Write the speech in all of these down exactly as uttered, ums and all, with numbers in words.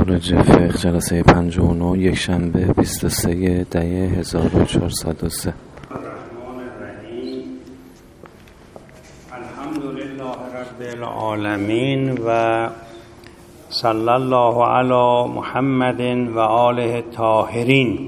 خارج فقه جلسه پنجاه و نه یک شنبه بیست و سه دی هزار و چهارصد و سه. الرحمن الرحیم. الحمدلله رب العالمین و صلی الله علی محمد و آله الطاهرین.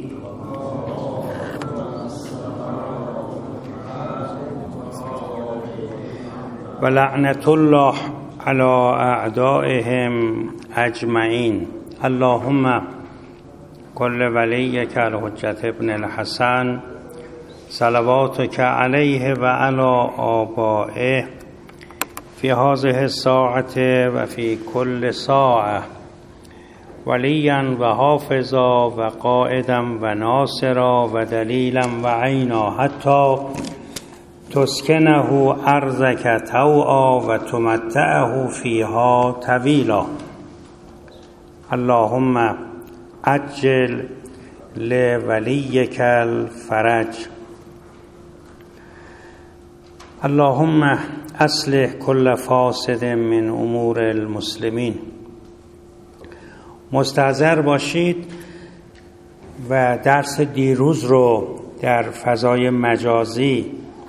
و لعنت الله علی اعدائهم اجمعین. اللهم کل ولیک الحجة ابن الحسن صلواتک علیه و علی آبائه فی هذه الساعة و فی کل ساعة ولیا و حافظا و قائدا و ناصرا و دلیلا و عینا حتی تسکنه ارضک طوعا و تمتعه فیها طویلا. اللهم عجل لولیک الفرج. اللهم اصلح کل فاسد من امور المسلمین. مستحضر باشید و درس دیروز رو در فضای مجازی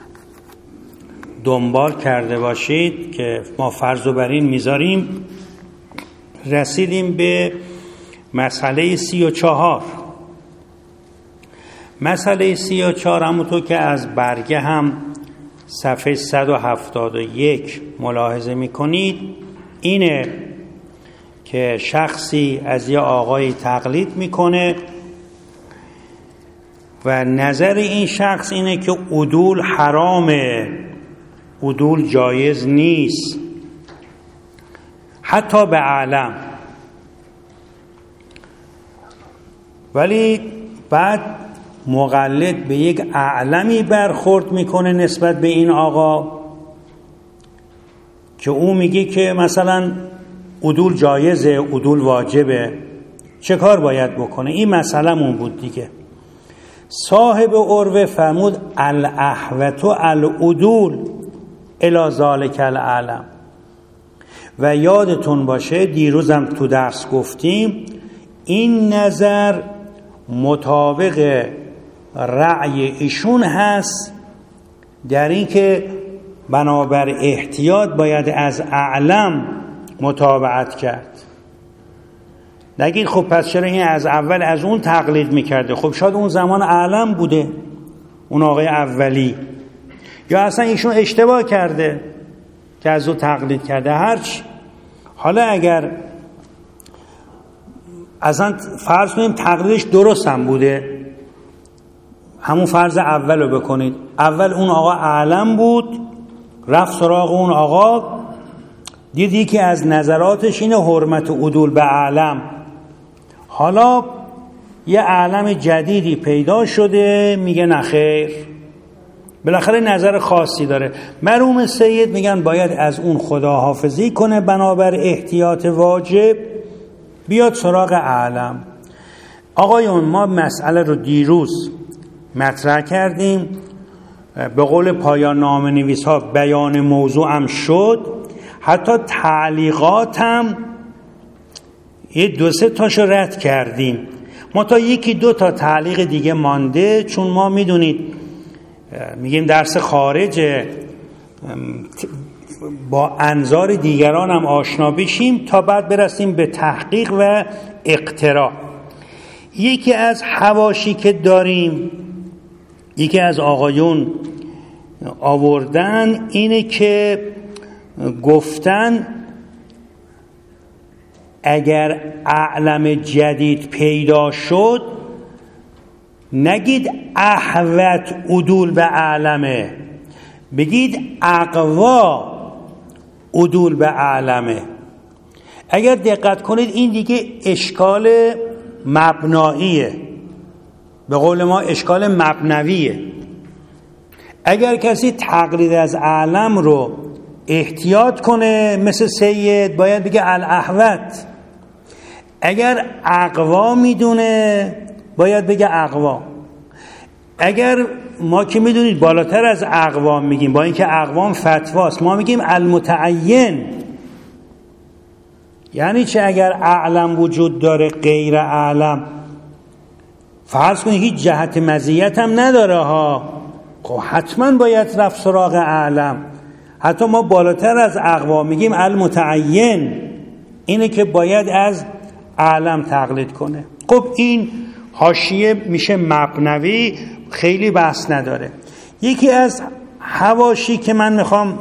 دنبال کرده باشید که ما فرض رو بر این میذاریم. رسیدیم به مسئله سی و چهار. مسئله سی و چهار همونطور که از برگه هم صفحه صد و هفتاد و یک ملاحظه میکنید اینه که شخصی از یه آقای تقلید میکنه و نظر این شخص اینه که عدول حرامه، عدول جایز نیست، حتی به اعلم. ولی بعد مقلد به یک اعلمی برخورد میکنه نسبت به این آقا که او میگه که مثلا عدول جایزه، عدول واجبه، چه کار باید بکنه؟ این مسئله‌مون بود دیگه. صاحب عروه فرمود الاحوط العدول الی ذلک الاعلم. و یادتون باشه دیروزم تو درس گفتیم این نظر مطابق رأی ایشون هست در این که بنابر احتیاط باید از اعلم متابعت کرد. نگید خب پس چرا این از اول از اون تقلید میکرده؟ خب شاید اون زمان اعلم بوده اون آقای اولی، یا اصلا ایشون اشتباه کرده که از اون تقلید کرده. هرچی. حالا اگر اصلا فرض کنیم تقلیدش درست هم بوده، همون فرض اول رو بکنید. اول اون آقا اعلم بود، رفت سراغ اون آقا، دیدی که از نظراتش اینه حرمت عدول به اعلم. حالا یه اعلم جدیدی پیدا شده، میگه نخیر، بالاخره نظر خاصی داره. مرحوم سید میگن باید از اون خداحافظی کنه بنابر احتیاط واجب، بیاد سراغ اعلم. آقایون ما مسئله رو دیروز مطرح کردیم، به قول پایان نامه نویس ها بیان موضوع هم شد، حتی تعلیقات هم یه دو سه تاشو رد کردیم. ما تا یکی دو تا تعلیق دیگه مانده، چون ما میدونید میگیم درس خارج با انظار دیگران هم آشنا بشیم تا بعد برسیم به تحقیق و اقتراح. یکی از حواشی که داریم، یکی از آقایون آوردن اینه که گفتن اگر اعلم جدید پیدا شد نگید احوط عدول به اعلمه، بگید اقوا عدول به اعلمه. اگر دقت کنید این دیگه اشکال مبناییه، به قول ما اشکال مبنویه. اگر کسی تقلید از اعلم رو احتیاط کنه مثل سید باید بگه الاحوط. اگر اقوا میدونه باید بگه اقوا. اگر ما که میدونید بالاتر از اقوام میگیم، با اینکه اقوام فتواست، ما میگیم المتعین. یعنی چه اگر اعلم وجود داره غیر اعلم؟ فرض کنید هیچ جهت مزیت هم نداره ها، خب حتما باید رفت سراغ اعلم. حتی ما بالاتر از اقوا میگیم المتعین، اینه که باید از اعلم تقلید کنه. خب این حاشیه میشه مبنوی، خیلی بحث نداره. یکی از حواشی که من میخوام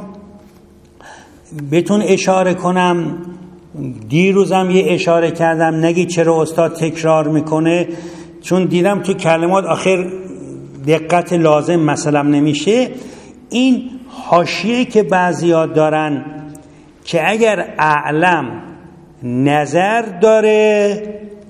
بهتون اشاره کنم، دیروزم یه اشاره کردم، نگی چرا استاد تکرار میکنه، چون دیدم تو کلمات آخر دقت لازم مثلا نمیشه. این حاشیه که بعضیا دارن که اگر اعلم نظر داره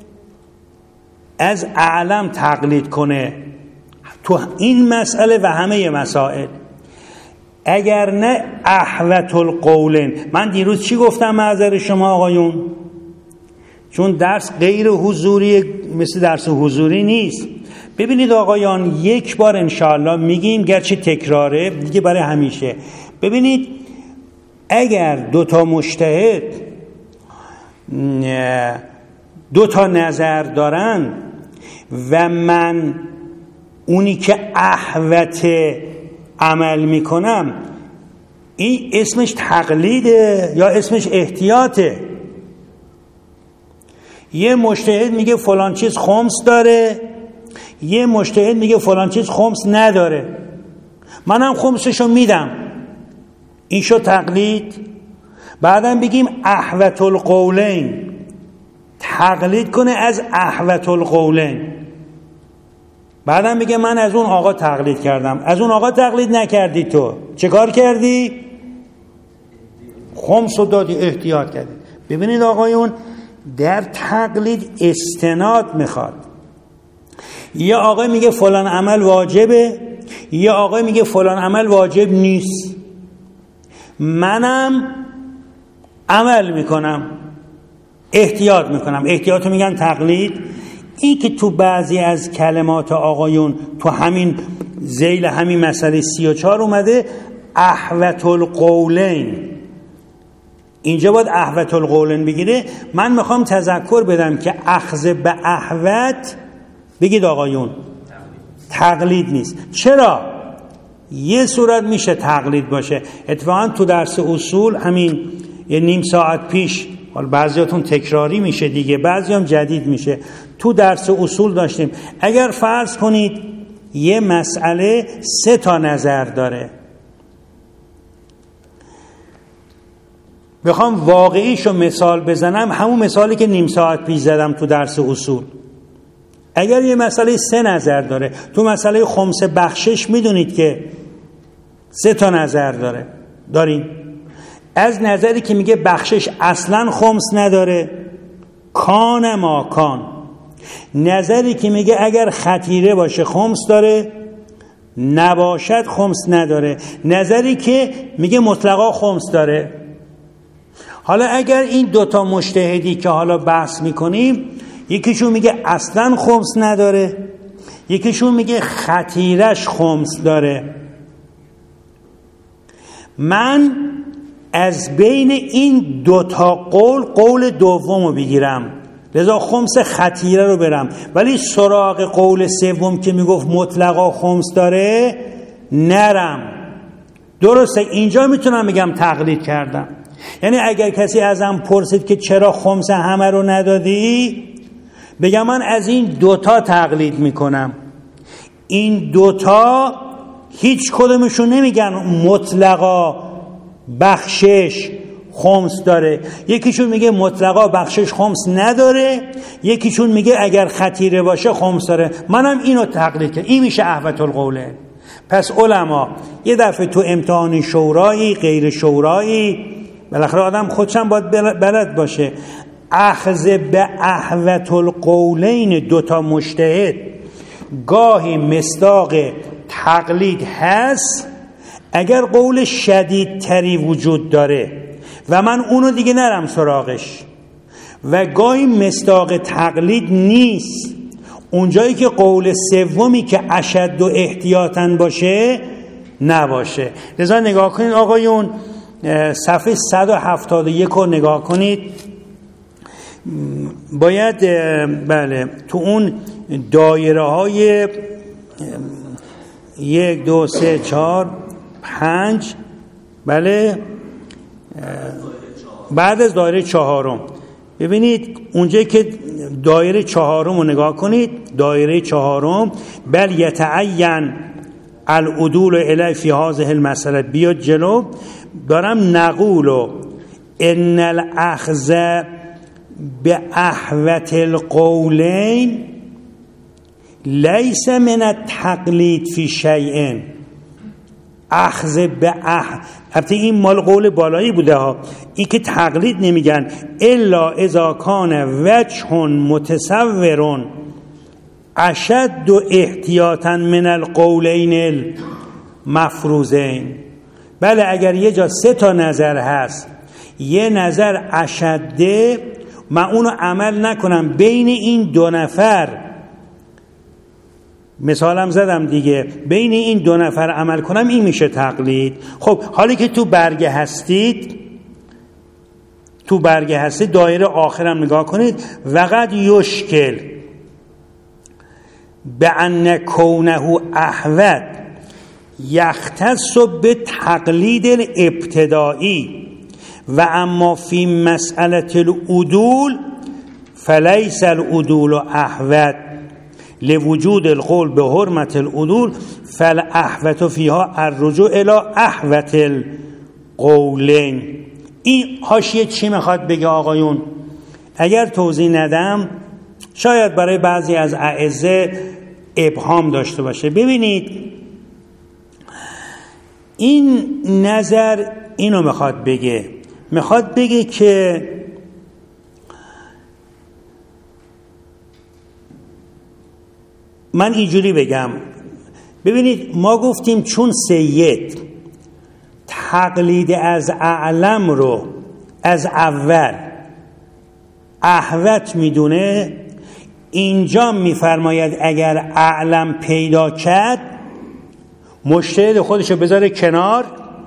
از اعلم تقلید کنه تو این مسئله و همه مسائل، اگر نه احوط القولین. من دیروز چی گفتم معذر شما آقایون؟ چون درس غیر حضوری مثل درس حضوری نیست. ببینید آقایان، یک بار انشاءالله میگیم، گرچه تکراره دیگه برای همیشه. ببینید اگر دو تا مجتهد دو تا نظر دارن و من اونی که احوط عمل میکنم، این اسمش تقلیده یا اسمش احتیاطه؟ یه مجتهد میگه فلان چیز خمس داره، یه مجتهد میگه فلان چیز خمس نداره، منم خمسشو میدم، این شو تقلید. بعدم بگیم احوط القولین، تقلید کنه از احوط القولین. بعدم میگه من از اون آقا تقلید کردم، از اون آقا تقلید نکردی، تو چه کار کردی؟ خمس رو دادی، احتیاط کردی. ببینید آقایون، در تقلید استناد میخواد. یه آقای میگه فلان عمل واجبه، یه آقای میگه فلان عمل واجب نیست، منم عمل میکنم، احتیاط میکنم. احتیاط رو میگن تقلید. این که تو بعضی از کلمات آقایون تو همین ذیل همین مسئله سی و چهار اومده احوط القولین، اینجا باید احوط القولین بگیره. من میخوام تذکر بدم که اخذ به احوط بگید آقایون تقلید نیست. چرا؟ یه صورت میشه تقلید باشه. اتفاقا تو درس اصول همین یه نیم ساعت پیش، حالا بعضیاتون تکراری میشه دیگه، بعضی هم جدید میشه، تو درس اصول داشتیم اگر فرض کنید یه مسئله سه تا نظر داره، بخوام واقعیشو مثال بزنم، همون مثالی که نیم ساعت پیش زدم تو درس اصول، اگر یه مسئله سه نظر داره، تو مسئله خمس بخشش میدونید که سه تا نظر داره داریم. از نظری که میگه بخشش اصلا خمس نداره، کان ما کان. نظری که میگه اگر خطیره باشه خمس داره، نباشد خمس نداره. نظری که میگه مطلقا خمس داره. حالا اگر این دوتا مجتهدی که حالا بحث میکنیم، یکیشون میگه اصلا خمس نداره، یکیشون میگه خطیرش خمس داره، من از بین این دوتا قول قول دومو بگیرم، لذا خمس خطیره رو برم، ولی سراغ قول سوم که میگفت مطلقا خمس داره نرم. درسته، اینجا میتونم بگم تقلید کردم. یعنی اگر کسی ازم پرسید که چرا خمس همه رو ندادی، بگم من از این دوتا تقلید میکنم. این دوتا هیچ کدومشون نمیگن مطلقا بخشش خمس داره، یکیشون میگه مطلقا بخشش خمس نداره، یکیشون میگه اگر خطیره باشه خمس داره. منم اینو تقلید کردم. این میشه احوط القوله. پس علما یه دفعه تو امتحان شورایی غیر شورایی، بالاخره آدم خودشم باید بلد باشه، اخذ به احوط القولین دوتا مجتهد گاهی مصداق تقلید هست اگر قول شدید تری وجود داره و من اونو دیگه نرم سراغش، و گاهی مصداق تقلید نیست، اونجایی که قول سومی که اشد و احتیاطاً باشه نباشه. لذا نگاه کنید آقایون، صفحه صد و هفتاد و یک رو نگاه کنید. باید بله تو اون دایره های یک دو سه چهار پنج بله بعد از دایره چهارم ببینید اونجا که دایره چهارم رو نگاه کنید، دایره چهارم بل یتعین العدول الی فی هذه المساله، بیاد جلو دارم نقول ان الاخذ به احوت القولین لیس من التقلید فی شیء. اخذ به اح البته این مال قول بالایی بوده ها، این که تقلید نمیگن الا اذا کان وجه متصور اشد احتیاطا من القولین المفروضین. بله اگر یه جا سه تا نظر هست، یه نظر اشده، من اونو عمل نکنم بین این دو نفر، مثالم زدم دیگه، بین این دو نفر عمل کنم، این میشه تقلید. خب حالی که تو برگه هستید، تو برگه هستید دایره آخرم نگاه کنید، وقد یشکل به ان کونه احوت یختص به تقلید ابتدایی و اما فی مسئله العدول فلیس العدول احوت لوجود القول به حرمت العدول فالاحوت فیها الرجوع الی احوت القولین. این حاشیه چی میخواد بگه آقایون؟ اگر توضیح ندم شاید برای بعضی از اعزه ابهام داشته باشه. ببینید این نظر اینو میخواد بگه، میخواد بگه که من اینجوری بگم، ببینید ما گفتیم چون سید تقلید از اعلم رو از اول احوت میدونه، اینجا میفرماید اگر اعلم پیدا کرد مجتهد خودشو بذاره کنار،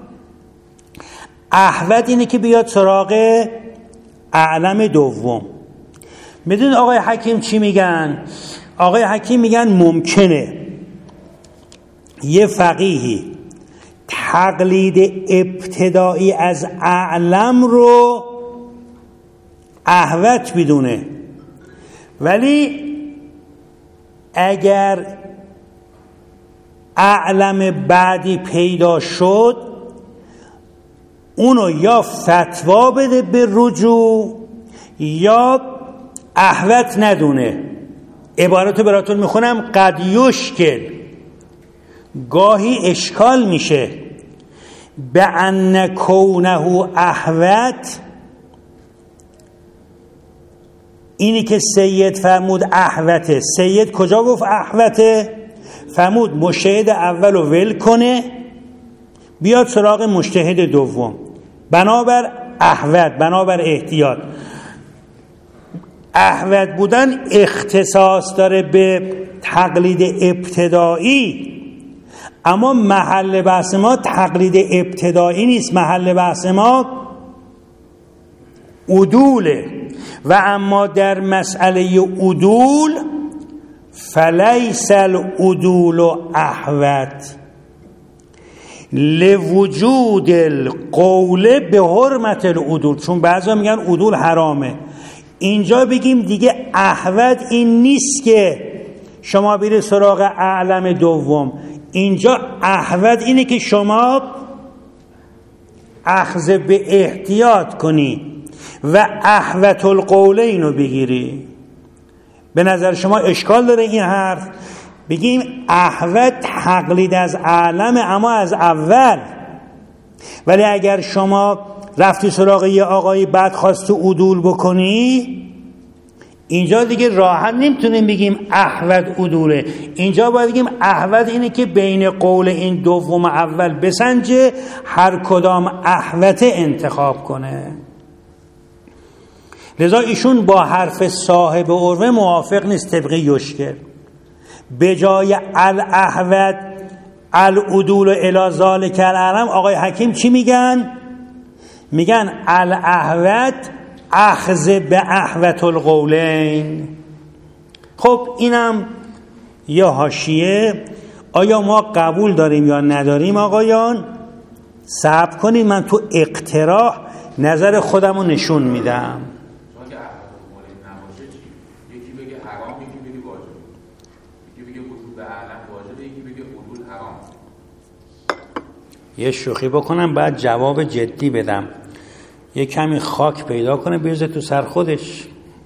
احوت اینه که بیاد سراغ اعلم دوم. میدونید آقای حکیم چی میگن؟ آقای حکیم میگن ممکنه یه فقیهی تقلید ابتدایی از اعلم رو احوت بدونه، ولی اگر اعلم بعدی پیدا شد اونو یا فتوا بده به رجوع یا احوت ندونه. عبارتو براتون میخونم، قد یشکل، گاهی اشکال میشه، به ان کونه احوت، اینی که سید فرمود احوته، سید کجا گفت احوته؟ فرمود مجتهد اول رو ول کنه بیاد سراغ مجتهد دوم، بنابر احوت، بنابر احتیاط. احوت بودن اختصاص داره به تقلید ابتدایی، اما محل بحث ما تقلید ابتدایی نیست، محل بحث ما عدوله. و اما در مسئله عدول فلیس العدول احوت لوجود القول به حرمت العدول، چون بعضا میگن عدول حرامه. اینجا بگیم دیگه احوت این نیست که شما برید سراغ اعلم دوم، اینجا احوت اینه که شما اخذ به احتیاط کنی و احوت القولین رو بگیری. به نظر شما اشکال داره این حرف؟ بگیم احوت تقلید از اعلم اما از اول، ولی اگر شما رفتی سراغ یه آقایی بعد خواست تو عدول بکنی، اینجا دیگه راحت نمیتونیم بگیم احوت عدوله، اینجا باید بگیم احوت اینه که بین قول این دوم اول بسنجه، هر کدام احوت انتخاب کنه. لذا ایشون با حرف صاحب عروه موافق نیست طبق یشکر. به جای الاحوت العدول الی ذالک العلم، آقای حکیم چی میگن؟ میگن الاحوت اخذ به احوت القولین. خب اینم یا حاشیه. آیا ما قبول داریم یا نداریم آقایان؟ صبر کنید، من تو اقتراح نظر خودم رو نشون میدم. یکی بگه حرام، یکی بگه واجب، یکی بگه وجوب اعلم واجب، یکی بگه حلول حرام. یه شوخی بکنم بعد جواب جدی بدم. یه کمی خاک پیدا کنه بریزه تو سر خودش.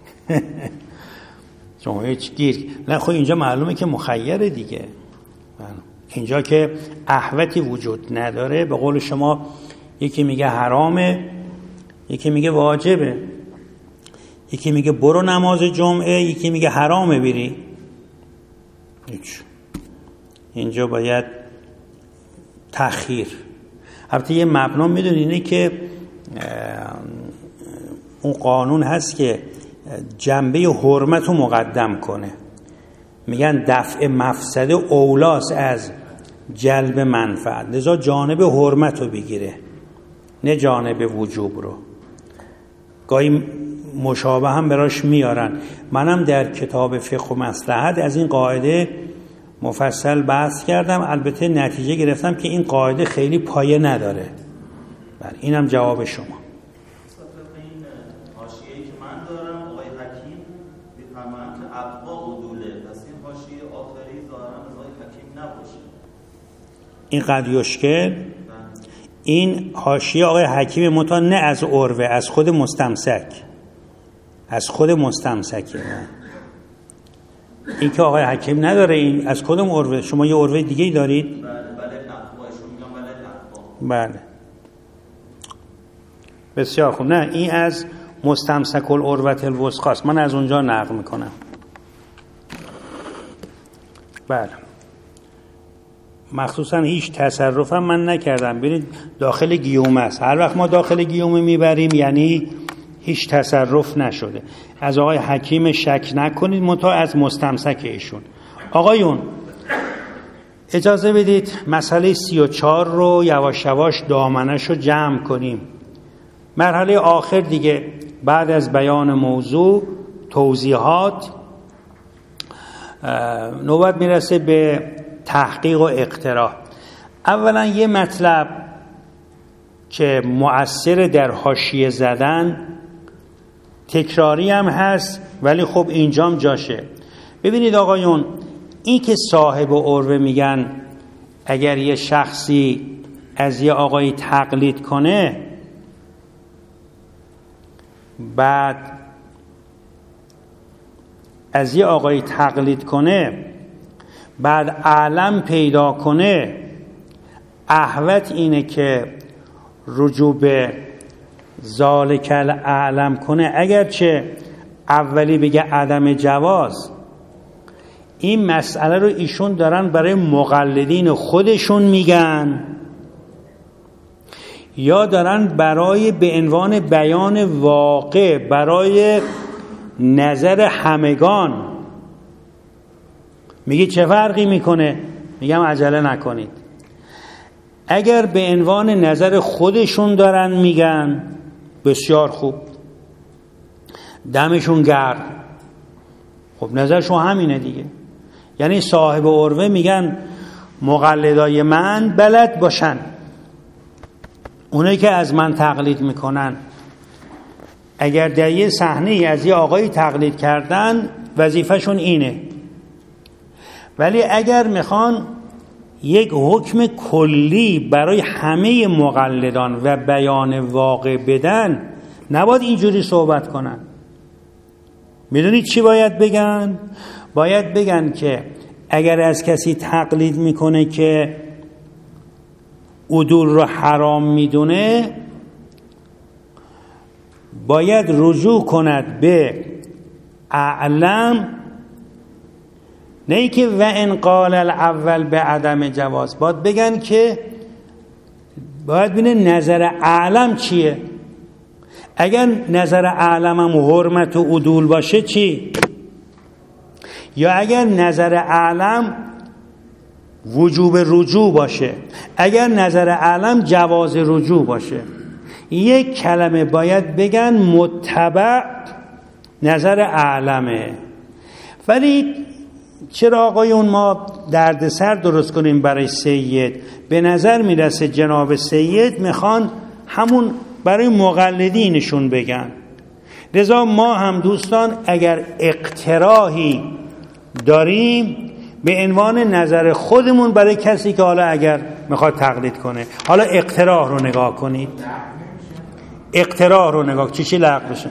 شما هیچ گیر نه. خب اینجا معلومه که مخیره دیگه. اینجا که احوتی وجود نداره، به قول شما یکی میگه حرامه، یکی میگه واجبه، یکی میگه برو نماز جمعه، یکی میگه حرامه بری. هیچ. اینجا باید تأخیر. البته یه مبنا میدونی اینه که اون قانون هست که جنبه حرمت رو مقدم کنه. میگن دفع مفسده اولاس از جلب منفعت، لذا جانب حرمت رو بگیره نه جانب وجوب رو. گاهی مشابه هم براش میارن. منم در کتاب فقه و مصلحت از این قاعده مفصل بحث کردم، البته نتیجه گرفتم که این قاعده خیلی پایه نداره. بله اینم جواب شما. این حاشیه‌ای که من دارم آقای حکیم می‌فرمایند که ابوا عدوله، پس این حاشیه آخری ظاهرا از آقای حکیم نباشه. این قد یشکل این حاشیه آقای حکیم متا نه از عروه، از خود مستمسک، از خود مستمسکه. این که آقای حکیم نداره، این از کدوم عروه؟ شما یه عروه دیگه ای دارید؟ بله بله اقواشون میگم بله اقوا. بله بسیار خوب. نه این از مستمسک العروة الوثقی است، من از اونجا نقل میکنم. بله مخصوصا هیچ تصرفم من نکردم. ببینید داخل گیوم است، هر وقت ما داخل گیوم میبریم یعنی هیچ تصرف نشده. از آقای حکیم شک نکنید، منتها از مستمسک ایشون. آقایون اجازه بدید مسئله سی و چهار رو یواش یواش دامنش رو جمع کنیم. مرحله آخر دیگه، بعد از بیان موضوع توضیحات، نوبت میرسه به تحقیق و اقتراح. اولا یه مطلب که مؤثر در حاشیه زدن، تکراری هم هست ولی خب اینجام جاشه. ببینید آقایون، این که صاحب عروه میگن اگر یه شخصی از یه آقایی تقلید کنه بعد از یه آقایی تقلید کنه بعد علم پیدا کنه، احوت اینه که رجوع به ذالک الاعلم کنه، اگرچه اولی بگه عدم جواز. این مسئله رو ایشون دارن برای مقلدین خودشون میگن یا دارن برای به عنوان بیان واقع برای نظر همگان؟ میگه چه فرقی میکنه؟ میگم عجله نکنید. اگر به عنوان نظر خودشون دارن میگن بسیار خوب، دمشون گرم. خب نظرشون همینه دیگه. یعنی صاحب عروه میگن مقلدای من بلد باشن، اونایی که از من تقلید میکنن اگر در یه صحنه از یه آقایی تقلید کردن وظیفهشون اینه. ولی اگر میخوان یک حکم کلی برای همه مقلدان و بیان واقع بدن نباید اینجوری صحبت کنن. میدونید چی باید بگن؟ باید بگن که اگر از کسی تقلید میکنه که عدول رو حرام میدونه باید رجوع کند به اعلم، نه ای که و ان قال الاول به عدم جواز. باید بگن که باید بینه نظر اعلم چیه. اگر نظر اعلم هم حرمت و عدول باشه چی؟ یا اگر نظر اعلم وجوب رجوع باشه، اگر نظر اعلم جواز رجوع باشه. یک کلمه باید بگن متبع نظر اعلمه. ولی چرا آقایون ما دردسر درست کنیم برای سید؟ به نظر میرسه جناب سید میخوان همون برای مقلدینشون بگن. لذا ما هم دوستان اگر اقتراحی داریم به عنوان نظر خودمون برای کسی که حالا اگر میخواد تقلید کنه، حالا اقتراح رو نگاه کنید، اقتراح رو نگاه چی چی لغو بشه.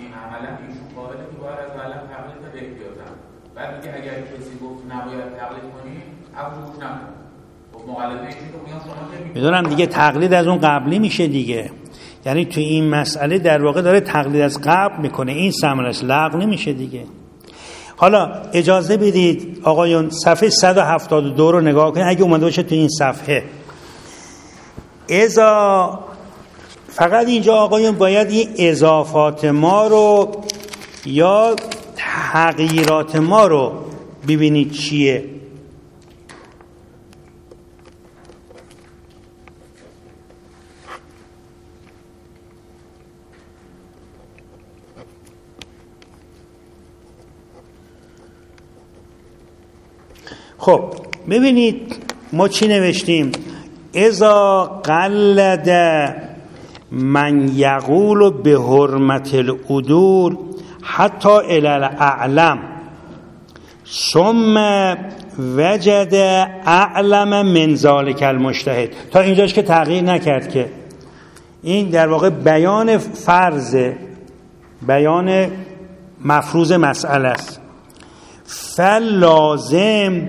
میدونم دیگه تقلید از اون قبلی میشه دیگه، یعنی تو این مسئله در واقع داره تقلید از قبل میکنه، این ثمرش لغو نمیشه دیگه. حالا اجازه بدید آقایون صفحه صد و هفتاد و دو رو نگاه کنید اگه اومده باشه تو این صفحه. ازا فقط اینجا آقایون باید این اضافات ما رو یا تغییرات ما رو ببینید چیه. خب ببینید ما چی نوشتیم. اذا قلد من یقول به حرمت العدول حتی الی الاعلم ثم وجد اعلم من ذلک المجتهد. تا اینجاش که تغییر نکرد که این در واقع بیان فرض، بیان مفروض مسئله است. فلازم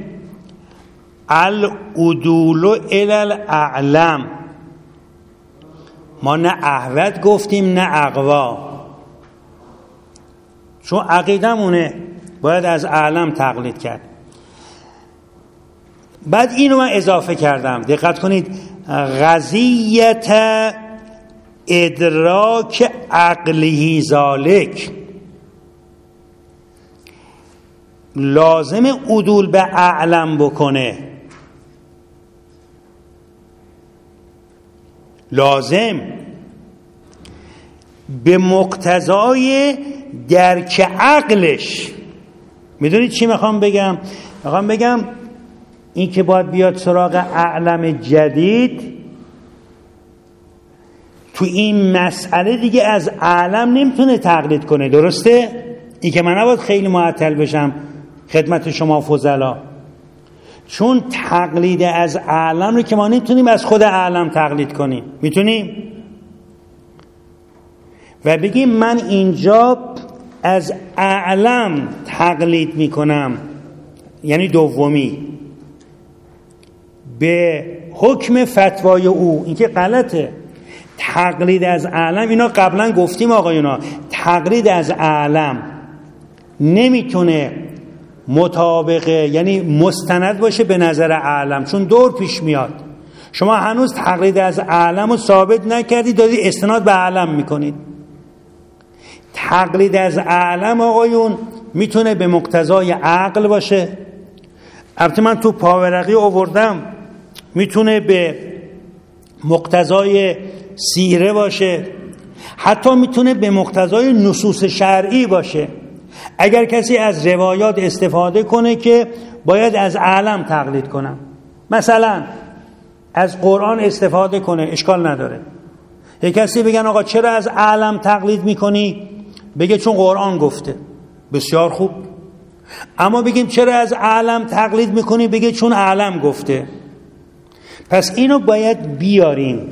العدول الی الاعلم. ما نه احوط گفتیم نه اقوا، چون عقیدمونه باید از اعلم تقلید کرد. بعد اینو من اضافه کردم، دقت کنید، قضیت ادراک عقلی ذالک. لازم عدول به اعلم بکنه، لازم به مقتضای درک عقلش. میدونید چی میخوام بگم؟ میخوام بگم این که باید بیاد سراغ اعلم جدید تو این مسئله دیگه از اعلم نمیتونه تقلید کنه، درسته؟ این که من نباید خیلی معطل بشم خدمت شما فضلا، چون تقلید از اعلم رو که ما نمیتونیم از خود اعلم تقلید کنیم. میتونیم و بگیم من اینجا از اعلم تقلید میکنم، یعنی دومی به حکم فتوای او. این که غلطه. تقلید از اعلم، اینا قبلا گفتیم آقایونا، تقلید از اعلم نمیتونه مطابقه یعنی مستند باشه به نظر اعلم، چون دور پیش میاد. شما هنوز تقلید از اعلم رو ثابت نکردید، دارید استناد به اعلم میکنید. تقلید از اعلم آقایون میتونه به مقتضای عقل باشه، البته من تو پاورقی آوردم، میتونه به مقتضای سیره باشه، حتی میتونه به مقتضای نصوص شرعی باشه. اگر کسی از روایات استفاده کنه که باید از اعلم تقلید کنم، مثلا از قرآن استفاده کنه، اشکال نداره. یک کسی بگن آقا چرا از اعلم تقلید میکنی؟ بگه چون قرآن گفته، بسیار خوب. اما بگیم چرا از اعلم تقلید میکنی؟ بگه چون اعلم گفته. پس اینو باید بیاریم.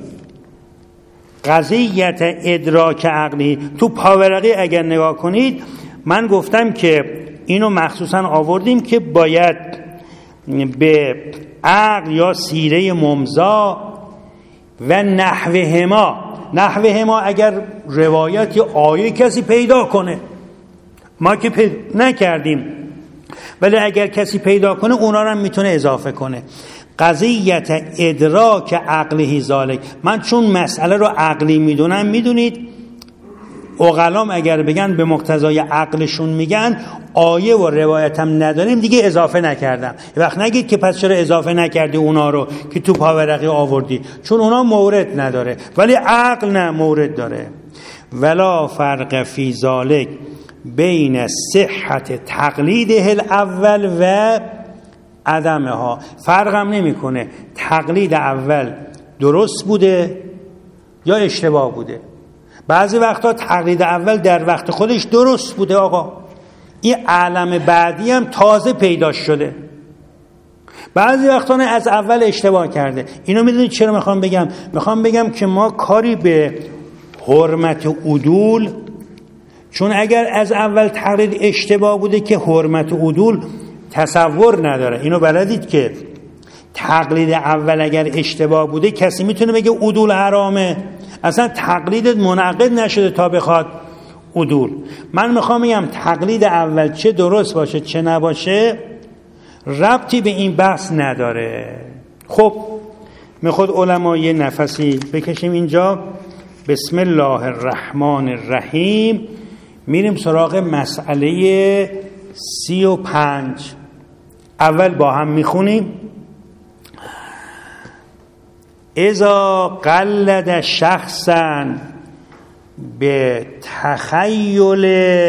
قضیت ادراک عقلی تو پاورقی اگر نگاه کنید، من گفتم که اینو مخصوصا آوردیم که باید به عقل یا سیره ممضا و نحوهما. نحوهما اگر روایت یا آیه کسی پیدا کنه، ما که پیدا نکردیم، ولی اگر کسی پیدا کنه اونا رو هم میتونه اضافه کنه. قضیت ادراک عقلی ذالک. من چون مسئله رو عقلی میدونم، میدونید عقلام اگر بگن به مقتضای عقلشون میگن، آیه و روایت هم نداریم دیگه اضافه نکردم. یه وقت نگید که پس چرا اضافه نکردی اونا رو که تو پاورقی آوردی، چون اونا مورد نداره، ولی عقل نه مورد داره. ولا فرق فی ذالک بین صحت تقلیده الاول و عدمها. فرقم نمیکنه تقلید اول درست بوده یا اشتباه بوده. بعضی وقتا تقلید اول در وقت خودش درست بوده، آقا این عالم بعدی هم تازه پیدا شده. بعضی وقتا نه، از اول اشتباه کرده. اینو میدونید چرا میخوام بگم؟ میخوام بگم که ما کاری به حرمت عدول، چون اگر از اول تقلید اشتباه بوده که حرمت عدول تصور نداره. اینو بلدید که تقلید اول اگر اشتباه بوده کسی میتونه بگه عدول حرامه؟ اصلا تقلیدت منعقد نشده تا بخواد عدول. من میخوام بگم تقلید اول چه درست باشه چه نباشه ربطی به این بحث نداره. خب میخواد علما یه نفسی بکشیم اینجا. بسم الله الرحمن الرحیم. میریم سراغ مسئله سی و پنج. اول با هم میخونیم. اذا قلد شخصا به تخیل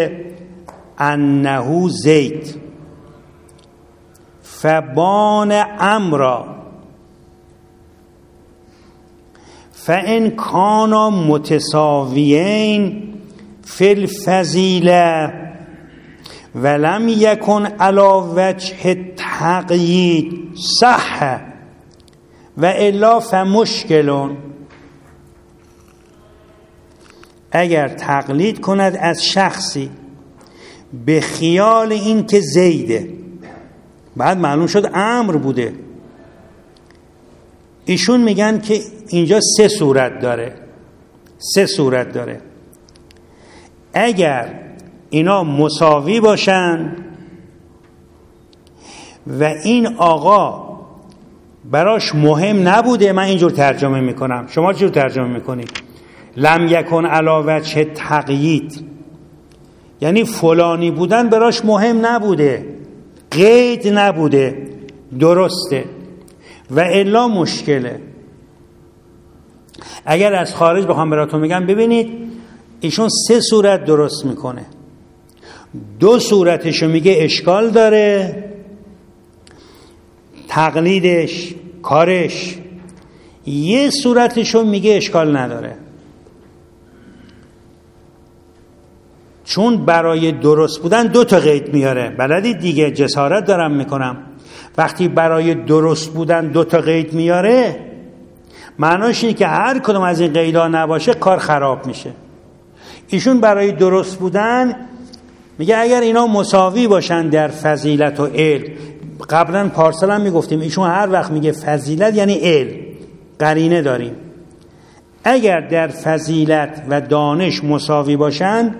انه زید فبان امرا فان کانا متساویین فی الفضیله ولم یکن علی وجه تقیید صح و الا فمشکلون. اگر تقلید کند از شخصی به خیال این که زیده، بعد معلوم شد امر بوده، ایشون میگن که اینجا سه صورت داره. سه صورت داره. اگر اینا مساوی باشن و این آقا براش مهم نبوده، من اینجور ترجمه میکنم، شما چجور ترجمه میکنید؟ لم یکن علی وجه تقیید، یعنی فلانی بودن براش مهم نبوده، قید نبوده، درسته، و الا مشکله. اگر از خارج بخوام براتون میگم، ببینید ایشون سه صورت درست میکنه. دو صورتشو میگه اشکال داره، تقلیدش کارش. یه صورتشو میگه اشکال نداره، چون برای درست بودن دو تا قید میاره. بلدید دیگه، جسارت دارم میکنم. وقتی برای درست بودن دو تا قید میاره، معناش اینه که هر کدوم از این قیدا نباشه کار خراب میشه. ایشون برای درست بودن میگه اگر اینا مساوی باشن در فضیلت و علم. قبلا پارسال هم میگفتیم ایشون هر وقت میگه فضیلت یعنی علم، قرینه داریم. اگر در فضیلت و دانش مساوی باشن،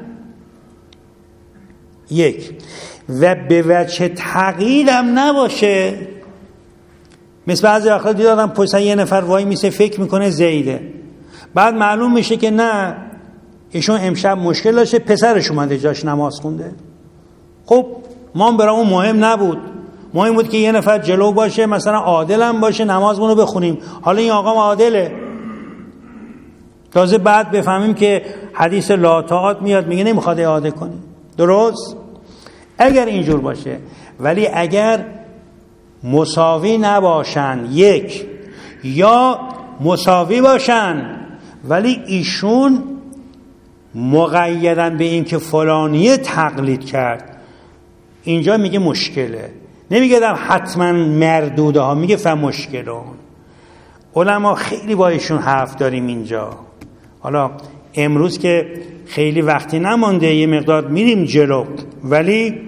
یک، و به وجه تقیید هم نباشه. مثل بعضی وقتا دیدم پشت یه نفر وای میسه فکر میکنه زیده، بعد معلوم میشه که نه، ایشون امشب مشکل داشته، پسرش اومده جاش نماز خونده. خب ما برامون مهم نبود، مهم بود که یه نفر جلو باشه، مثلا عادل هم باشه، نمازمونو بخونیم. حالا این آقا عادله، تازه بعد بفهمیم که حدیث لا طاعت میاد میگه نمیخواد اعاده کنی. درست؟ اگر اینجور باشه. ولی اگر مساوی نباشن، یک، یا مساوی باشن ولی ایشون مقیدن به این که فلانیه تقلید کرد، اینجا میگه مشکله. نمیگه حتما مردوده ها، میگه فهم مشکلون. علما خیلی با ایشون حرف داریم اینجا. حالا امروز که خیلی وقتی نمانده، یه مقدار میریم جلو، ولی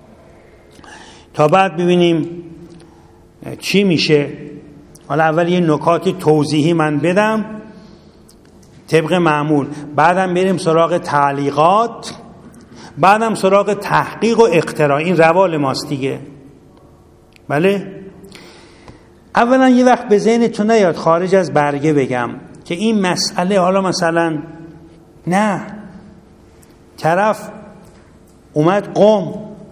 تا بعد ببینیم چی میشه. حالا اول یه نکات توضیحی من بدم طبق معمول، بعدم بریم سراغ تعلیقات، بعدم سراغ تحقیق و اقتراع. این روال ماست دیگه. بله، اولا یه وقت به ذهنتون نیاد خارج از برگه بگم که این مسئله، حالا مثلا نه طرف اومد قم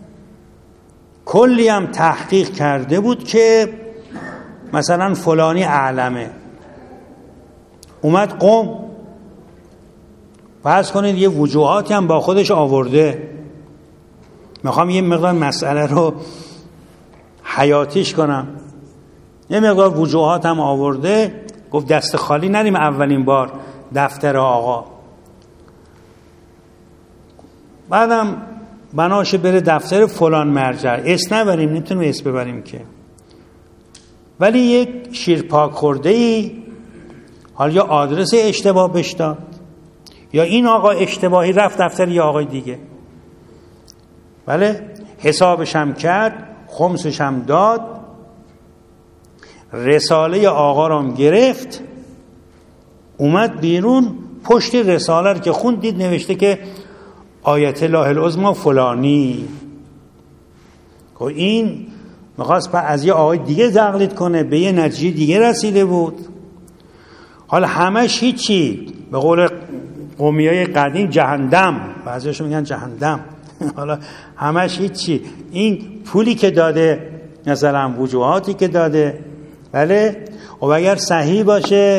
کلی هم تحقیق کرده بود که مثلا فلانی اعلمه، اومد قم فرض کنید یه وجوهاتی هم با خودش آورده. میخوام یه مقدار مسئله رو حیاتیش کنم. یه مقدار وجوهات هم آورده، گفت دست خالی نریم اولین بار دفتر آقا. بعدم بناشه بره دفتر فلان مرجع، اسم نبریم، نمیتونیم اسم ببریم که، ولی یک شیرپاک خورده ای حالا یا آدرس اشتباه بهش داد یا این آقا اشتباهی رفت دفتر یه آقای دیگه، بله حسابش هم کرد، خمسش هم داد، رساله آقا رو هم گرفت، اومد بیرون، پشت رساله رو که خوند دید نوشته که آیت الله العظمی فلانی. خب این میخواست از یه آقای دیگه تقلید کنه، به یه نتیجه دیگه رسیده بود. حالا همش هیچی، به قول قومیای قدیم جهنم، بعضیشون میگن جهنم. حالا همش هیچی، این پولی که داده مثلا وجوهاتی که داده، بله، و اگر صحیح باشه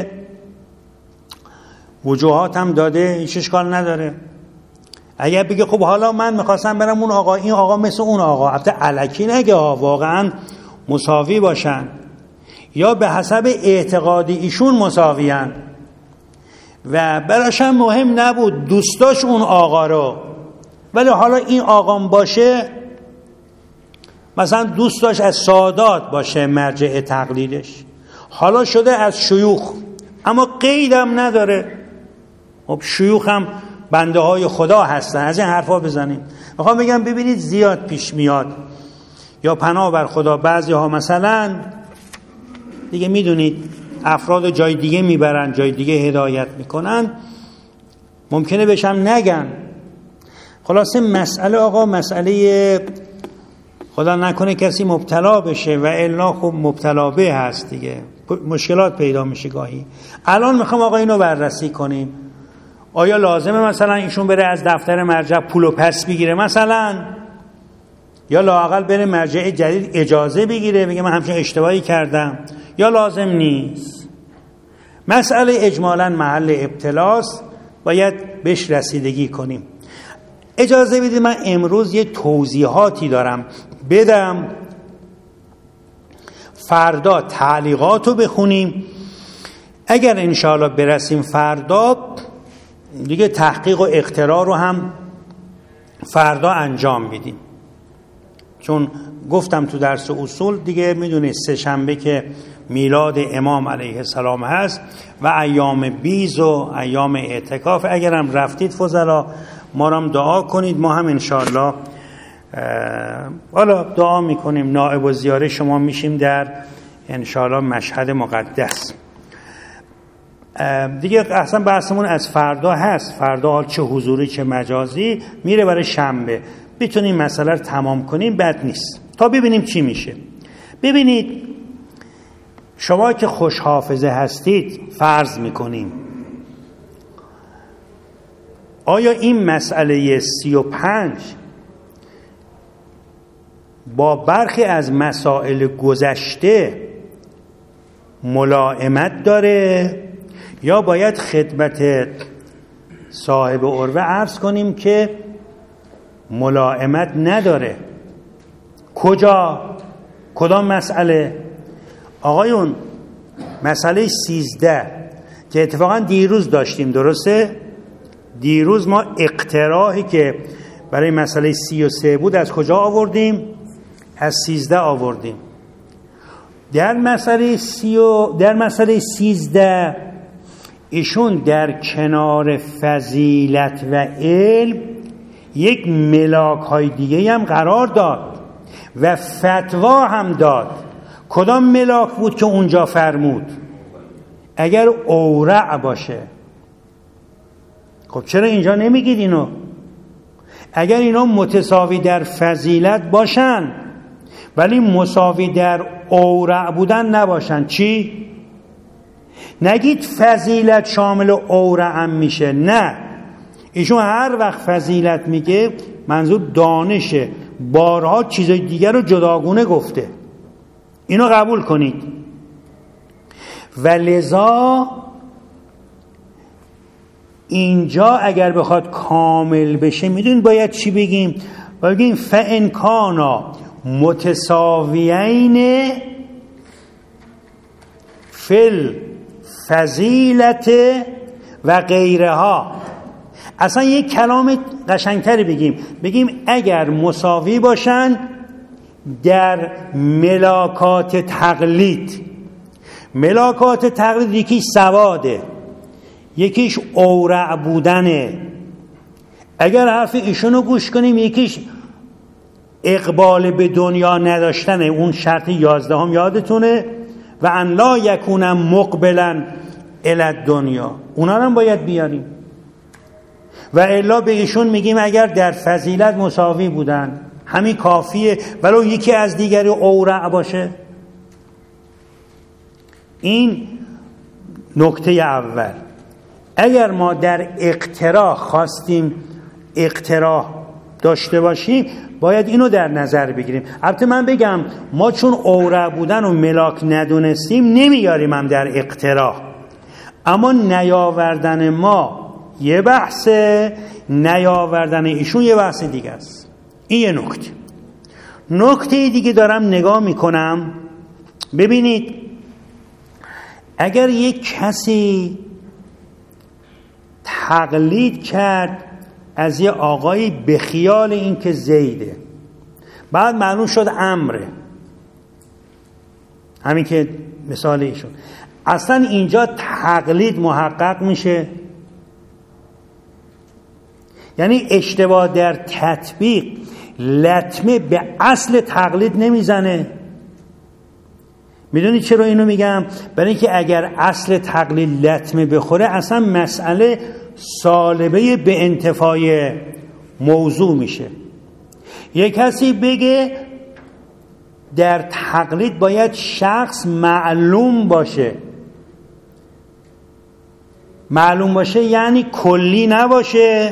وجوهات هم داده، هیچ اشکال نداره. اگر بگه خب حالا من میخواستم برم اون آقا، این آقا مثل اون آقا، البته الکی نگه ها، واقعا مساوی باشن یا به حسب اعتقادی ایشون مساویان و براش هم مهم نبود دوستاش اون آقا رو، ولی حالا این آقام باشه مثلا دوستاش از سادات باشه مرجع تقلیدش، حالا شده از شیوخ اما قیدم نداره. خب شیوخ هم بنده های خدا هستن، از این حرفا بزنیم. میخوام بگم ببینید زیاد پیش میاد، یا پناه بر خدا بعضی ها مثلا دیگه میدونید افراد جای دیگه میبرن، جای دیگه هدایت میکنن، ممکنه بشم نگن. خلاصه مسئله آقا مسئله خدا نکنه کسی مبتلا بشه و الا خب مبتلا به هست دیگه، مشکلات پیدا میشه گاهی. الان میخوام آقا اینو بررسی کنیم، آیا لازمه مثلا ایشون بره از دفتر مرجع پولو پس بگیره مثلا، یا لااقل بره مرجع جدید اجازه بگیره بگه من همچین اشتباهی کردم، یا لازم نیست؟ مسئله اجمالاً محل ابتلاست، باید بهش رسیدگی کنیم. اجازه بدید من امروز یه توضیحاتی دارم بدم، فردا تعلیقاتو بخونیم، اگر انشاءالله برسیم فردا دیگه تحقیق و اختراع رو هم فردا انجام بدیم، چون گفتم تو درس اصول دیگه میدونید سه شنبه که میلاد امام علیه السلام هست و ایام بیز و ایام اعتکاف. اگرم رفتید فضلا ما هم دعا کنید، ما هم انشاءالله حالا دعا میکنیم، نائب و زیاره شما میشیم در انشاءالله مشهد مقدس. دیگه اصلا بحثمون از فردا هست، فردا حال چه حضوری چه مجازی میره برای شنبه، بتونیم مسئله رو تمام کنیم، بد نیست تا ببینیم چی میشه. ببینید شما که خوش حافظه هستید فرض میکنیم آیا این مسئله سی و پنج با برخی از مسائل گذشته ملائمت داره یا باید خدمت صاحب عروه عرض کنیم که ملائمت نداره؟ کجا؟ کدام مسئله؟ آقایون مسئله سیزده که اتفاقا دیروز داشتیم، درسته؟ دیروز ما اقتراحی که برای مسئله سی و سه بود از کجا آوردیم؟ از سیزده آوردیم. در مسئله سی و در مسئله سیزده ایشون در کنار فضیلت و علم یک ملاک های دیگه هم قرار داد و فتوا هم داد. کدام ملاک بود که اونجا فرمود؟ اگر اورع باشه. خب چرا اینجا نمیگید اینو؟ اگر اینا متساوی در فضیلت باشن ولی مساوی در اورع بودن نباشن، چی؟ نگید فضیلت شامل اورع هم میشه، نه، ایشون هر وقت فضیلت میگه منظور دانشه، بارها چیزای دیگر رو جداگونه گفته. اینو قبول کنید. و لذا اینجا اگر بخواد کامل بشه میدونید باید چی بگیم؟ باید بگیم فَإِنْ كَانَا متساویین فی الفضیلت و غیرها. اصلا یک کلام قشنگتری بگیم، بگیم اگر مساوی باشن در ملاکات تقلید. ملاکات تقلید یکیش سواده، یکیش اورع بودنه. اگر حرف ایشونو گوش کنیم یکیش اقبال به دنیا نداشتنه، اون شرط یازدهم یادتونه، و ان لا یکون مقبلا الی الدنیا، اونا هم باید بیاریم. و الا به ایشون میگیم اگر در فضیلت مساوی بودن همین کافیه، ولو یکی از دیگری اورع باشه. این نکته اول. اگر ما در اقتراح خواستیم اقتراح داشته باشیم باید اینو در نظر بگیریم. البته من بگم ما چون اورع بودن و ملاک ندونستیم نمیاریم هم در اقتراح، اما نیاوردن ما یه بحثه، نیاوردن ایشون یه بحث دیگه است. این یه نکته. نکته دیگه دارم نگاه میکنم، ببینید اگر یک کسی تقلید کرد از یه آقایی به خیال این که زیده، بعد معلوم شد امره، همین که مثال ایشون، اصلا اینجا تقلید محقق میشه؟ یعنی اشتباه در تطبیق لطمه به اصل تقلید نمیزنه. میدونی چرا اینو میگم؟ برای اینکه اگر اصل تقلید لطمه بخوره اصلا مسئله سالبه به انتفاع موضوع میشه. یک کسی بگه در تقلید باید شخص معلوم باشه. معلوم باشه یعنی کلی نباشه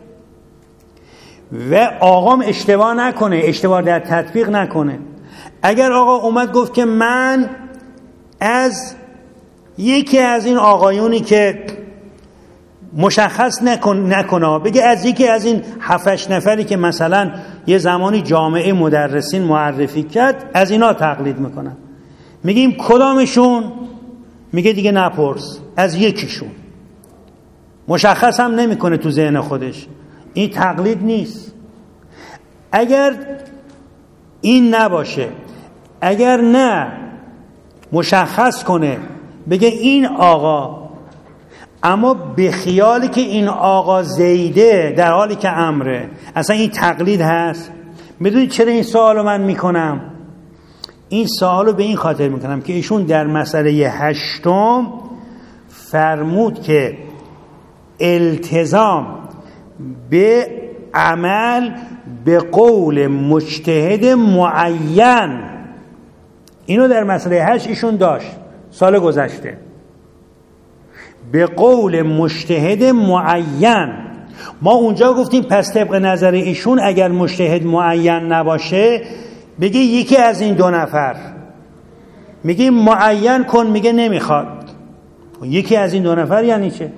و آقام اشتباه نکنه، اشتباه در تطبیق نکنه. اگر آقا اومد گفت که من از یکی از این آقایونی که مشخص نکن نکنه، بگه از یکی از این هفتش نفری که مثلا یه زمانی جامعه مدرسین معرفی کرد از اینا تقلید میکنم، میگیم کدامشون؟ میگه دیگه نپرس، از یکیشون. مشخص هم نمیکنه تو ذهن خودش. این تقلید نیست. اگر این نباشه، اگر نه مشخص کنه بگه این آقا، اما به خیالی که این آقا زیده در حالی که امره، اصلا این تقلید هست. میدونید چرا این سوالو من میکنم؟ این سوالو به این خاطر میکنم که ایشون در مسئله هشتم فرمود که التزام به عمل به قول مجتهد معین، اینو در مسئله هشت ایشون داشت سال گذشته، به قول مجتهد معین. ما اونجا گفتیم پس طبق نظر ایشون اگر مجتهد معین نباشه بگه یکی از این دو نفر، میگه معین کن، میگه نمیخواد. یکی از این دو نفر یعنی چه؟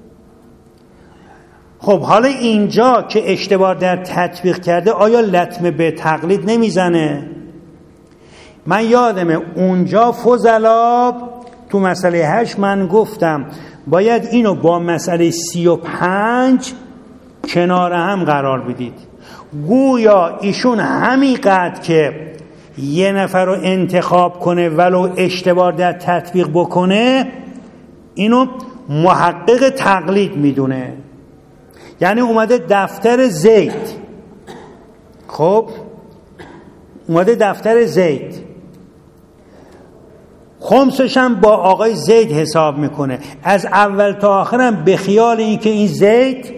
خب حالا اینجا که اشتباه در تطبیق کرده آیا لطمه به تقلید نمیزنه؟ من یادمه اونجا فضلا تو مسئله هشت من گفتم باید اینو با مسئله سی و پنج کنار هم قرار بدید. گویا ایشون همینقدر که یه نفر رو انتخاب کنه ولو اشتباه در تطبیق بکنه اینو محقق تقلید میدونه. یعنی اومده دفتر زید، خب اومده دفتر زید، خمسش هم با آقای زید حساب میکنه، از اول تا آخر هم به خیال این که این زید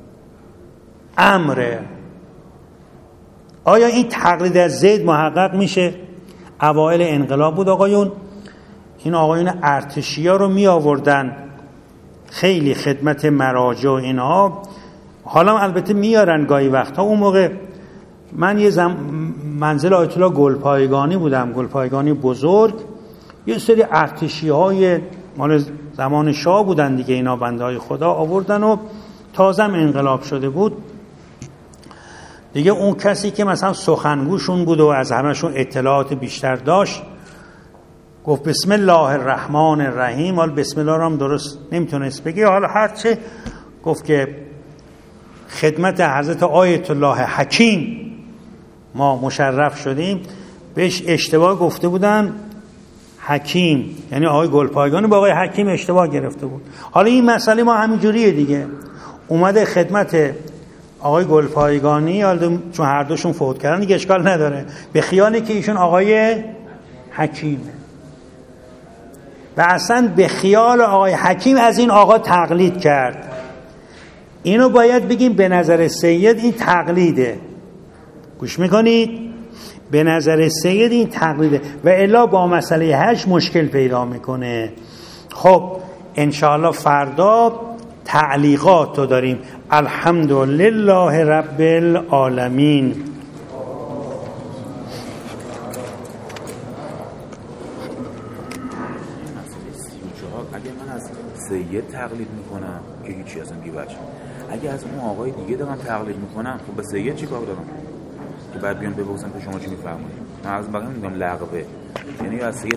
امره. آیا این تقلید از زید محقق میشه؟ اوائل انقلاب بود آقایون، این آقایون ارتشی ها رو می آوردن خیلی خدمت مراجع اینها، حالا البته میارن گاهی وقتا. اون موقع من یه زم... منزل آیت الله گلپایگانی بودم، گلپایگانی بزرگ، یه سری ارتشی های مال زمان شاه بودن دیگه، اینا بنده های خدا آوردن و تازم انقلاب شده بود دیگه. اون کسی که مثلا سخنگوشون بود و از همشون اطلاعات بیشتر داشت گفت بسم الله الرحمن الرحیم. حالا بسم الله رو هم درست نمیتونست بگی، حالا هرچه گفت که خدمت حضرت آیت الله حکیم ما مشرف شدیم. بهش اشتباه گفته بودن حکیم، یعنی آقای گلپایگانی با آقای حکیم اشتباه گرفته بود. حالا این مسئله ما همینجوریه دیگه، اومده خدمت آقای گلپایگانی، حالا چون هر دوشون فوت کردن دیگه اشکال نداره، به خیالی که ایشون آقای حکیمه و اصلا به خیال آقای حکیم از این آقا تقلید کرد. اینو باید بگیم به نظر سید این تقلیده. گوش میکنید؟ به نظر سید این تقلیده و الا با مسئله حج مشکل پیدا میکنه. خب انشاءالله فردا تعلیقات رو داریم. الحمدلله رب العالمین. اگه من از سید تقلید میکنم که هیچی اصلا بی وجه، اگه از اون آقای دیگه دارم تقلید میکنم خب به سید چی کار دارم که بعد بیان بپرسن که شما چی میفرمایید؟ من از بقیه میگم لغوه، یعنی از سید